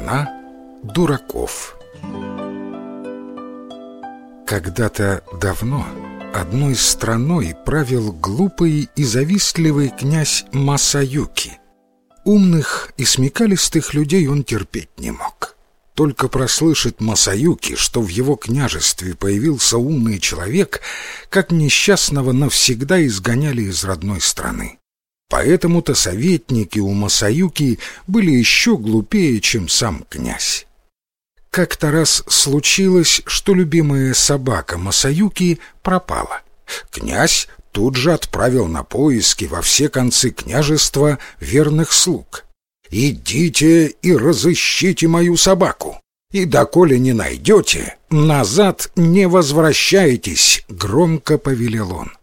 Страна дураков. Когда-то давно одной страной правил глупый и завистливый князь Масаюки. Умных и смекалистых людей он терпеть не мог. Только прослышать Масаюки, что в его княжестве появился умный человек, как несчастного навсегда изгоняли из родной страны. Поэтому-то советники у Масаюки были еще глупее, чем сам князь. Как-то раз случилось, что любимая собака Масаюки пропала. Князь тут же отправил на поиски во все концы княжества верных слуг. «Идите и разыщите мою собаку, и доколе не найдете, назад не возвращайтесь», — громко повелел он.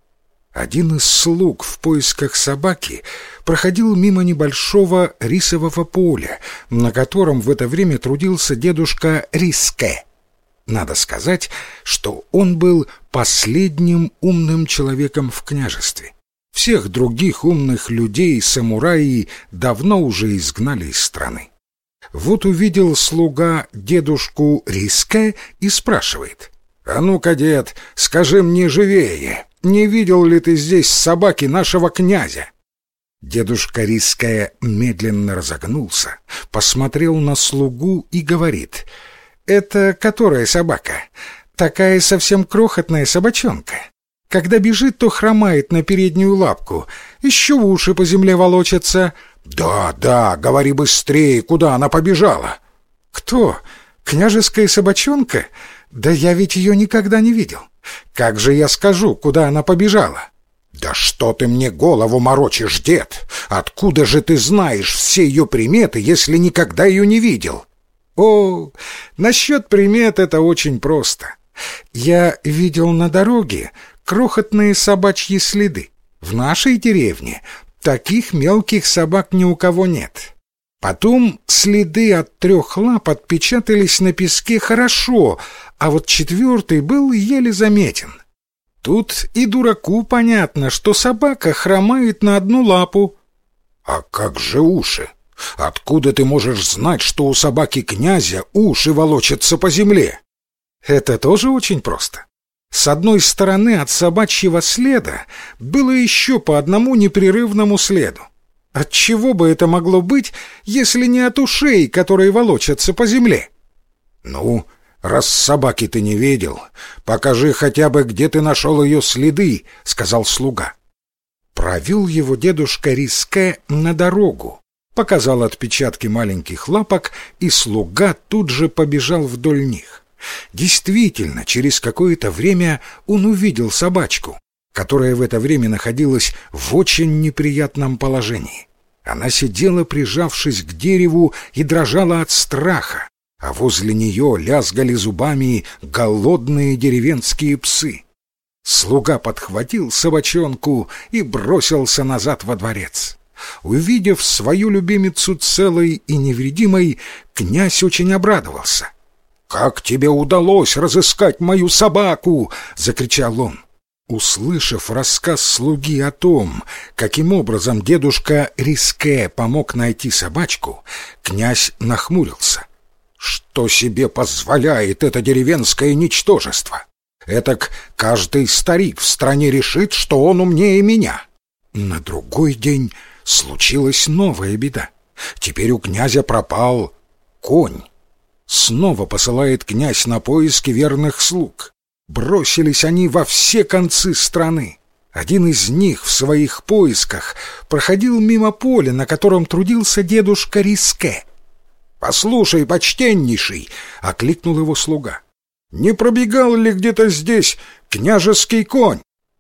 Один из слуг в поисках собаки проходил мимо небольшого рисового поля, на котором в это время трудился дедушка Риске. Надо сказать, что он был последним умным человеком в княжестве. Всех других умных людей самураи давно уже изгнали из страны. Вот увидел слуга дедушку Риске и спрашивает: «А ну-ка, дед, скажи мне живее, не видел ли ты здесь собаки нашего князя?» Дедушка Риске медленно разогнулся, посмотрел на слугу и говорит: «Это которая собака? Такая совсем крохотная собачонка. Когда бежит, то хромает на переднюю лапку, еще уши по земле волочатся». «Да, говори быстрее, куда она побежала?» «Кто? Княжеская собачонка? Да я ведь ее никогда не видел. Как же я скажу, куда она побежала?» «Да что ты мне голову морочишь, дед? Откуда же ты знаешь все ее приметы, если никогда ее не видел?» «О, насчет примет это очень просто. Я видел на дороге крохотные собачьи следы. В нашей деревне таких мелких собак ни у кого нет. Потом следы от 3 лап отпечатались на песке хорошо, а вот 4-й был еле заметен. Тут и дураку понятно, что собака хромает на 1 лапу». «А как же уши? Откуда ты можешь знать, что у собаки князя уши волочатся по земле?» «Это тоже очень просто. С одной стороны от собачьего следа было еще по 1 непрерывному следу. Отчего бы это могло быть, если не от ушей, которые волочатся по земле?» «Ну, раз собаки ты не видел, покажи хотя бы, где ты нашел ее следы», — сказал слуга. Провел его дедушка Риске на дорогу, показал отпечатки маленьких лапок, и слуга тут же побежал вдоль них. Действительно, через какое-то время он увидел собачку, которая в это время находилась в очень неприятном положении. Она сидела, прижавшись к дереву, и дрожала от страха, а возле нее лязгали зубами голодные деревенские псы. Слуга подхватил собачонку и бросился назад во дворец. Увидев свою любимицу целой и невредимой, князь очень обрадовался. «Как тебе удалось разыскать мою собаку?» — закричал он. Услышав рассказ слуги о том, каким образом дедушка Риске помог найти собачку, князь нахмурился. «Что себе позволяет это деревенское ничтожество? Этак каждый старик в стране решит, что он умнее меня». На другой день случилась новая беда. Теперь у князя пропал конь. Снова посылает князь на поиски верных слуг. Бросились они во все концы страны. Один из них в своих поисках проходил мимо поля, на котором трудился дедушка Риске. «Послушай, почтеннейший!» — окликнул его слуга. «Не пробегал ли где-то здесь княжеский конь?»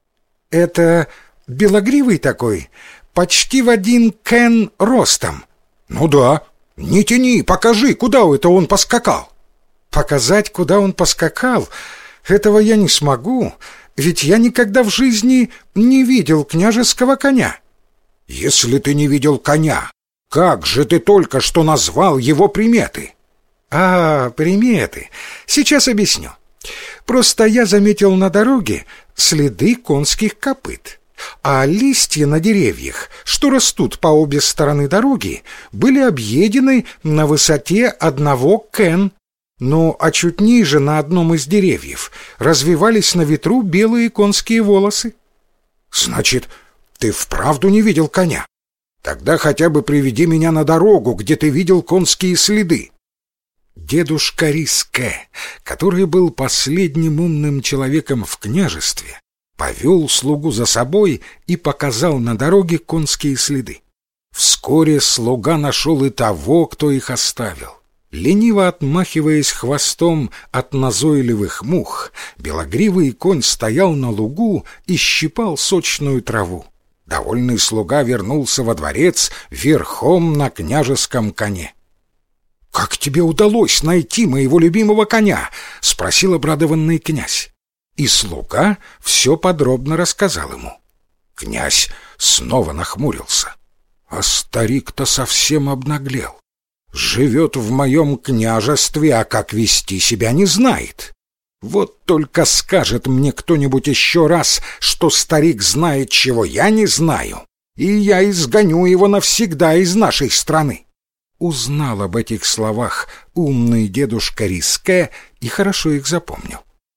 «Это белогривый такой, почти в 1 кен ростом». «Ну да. Не тяни, покажи, куда это он поскакал». «Показать, куда он поскакал, этого я не смогу, ведь я никогда в жизни не видел княжеского коня». «Если ты не видел коня, как же ты только что назвал его приметы?» Приметы. Сейчас объясню. Просто я заметил на дороге следы конских копыт. а листья на деревьях, что растут по обе стороны дороги, были объедены на высоте 1 кен. Ну, а чуть ниже, на одном из деревьев, развивались на ветру белые конские волосы. Значит, ты вправду не видел коня? Тогда хотя бы приведи меня на дорогу, где ты видел конские следы. Дедушка Риске, который был последним умным человеком в княжестве, повел слугу за собой и показал на дороге конские следы. Вскоре слуга нашел и того, кто их оставил. Лениво отмахиваясь хвостом от назойливых мух, белогривый конь стоял на лугу и щипал сочную траву. Довольный слуга вернулся во дворец верхом на княжеском коне. — «Как тебе удалось найти моего любимого коня?» — спросил обрадованный князь. И слуга все подробно рассказал ему. Князь снова нахмурился. А старик-то совсем обнаглел. Живет в моем княжестве, а как вести себя не знает. Вот только скажет мне кто-нибудь еще раз, что старик знает, чего я не знаю, и я изгоню его навсегда из нашей страны. Узнал об этих словах умный дедушка Риске и хорошо их запомнил.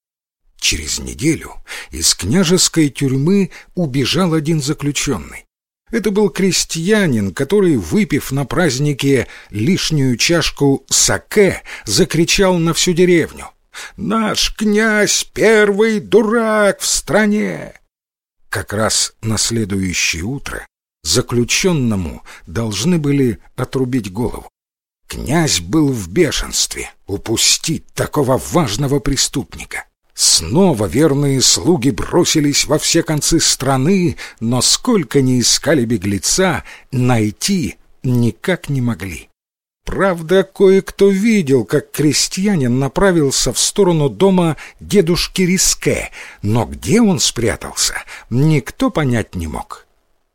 Через неделю из княжеской тюрьмы убежал один заключенный. Это был крестьянин, который, выпив на празднике лишнюю чашку саке, закричал на всю деревню: «Наш князь — первый дурак в стране!» Как раз на следующее утро заключенному должны были отрубить голову. Князь был в бешенстве упустить такого важного преступника. Снова верные слуги бросились во все концы страны, но сколько ни искали беглеца, найти никак не могли. Правда, кое-кто видел, как крестьянин направился в сторону дома дедушки Риске, но где он спрятался, никто понять не мог.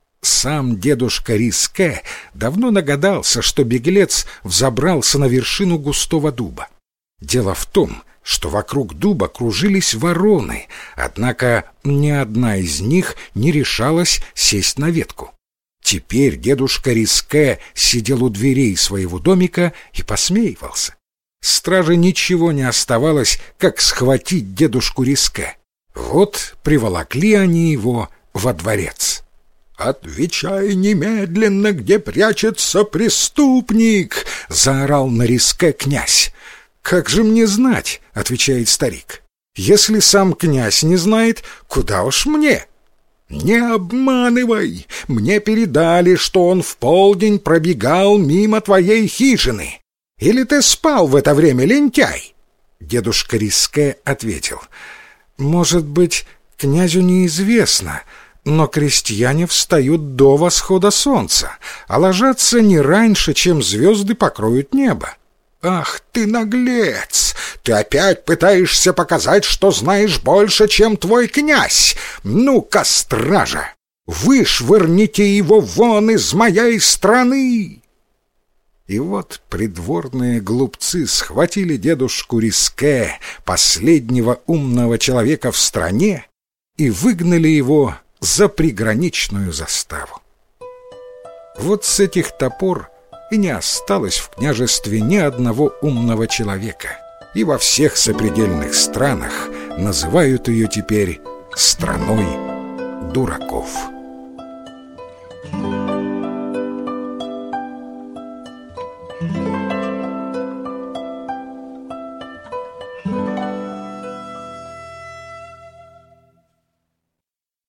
Сам дедушка Риске давно догадался, что беглец взобрался на вершину густого дуба. Дело в том, что вокруг дуба кружились вороны, однако ни одна из них не решалась сесть на ветку. Теперь дедушка Риске сидел у дверей своего домика и посмеивался. Страже ничего не оставалось, как схватить дедушку Риске. Вот приволокли они его во дворец. «Отвечай немедленно, где прячется преступник!» — заорал на Риске князь. «Как же мне знать?» — отвечает старик. «Если сам князь не знает, куда уж мне?» «Не обманывай! Мне передали, что он в полдень пробегал мимо твоей хижины. Или ты спал в это время, лентяй?» Дедушка Риске ответил: «Может быть, князю неизвестно, но крестьяне встают до восхода солнца, а ложатся не раньше, чем звезды покроют небо». «Ах ты наглец! Ты опять пытаешься показать, что знаешь больше, чем твой князь! Ну-ка, стража, вышвырните его вон из моей страны!» И вот придворные глупцы схватили дедушку Риске, последнего умного человека в стране, и выгнали его за приграничную заставу. Вот с этих-то пор и не осталось в княжестве ни одного умного человека, и во всех сопредельных странах называют ее теперь страной дураков.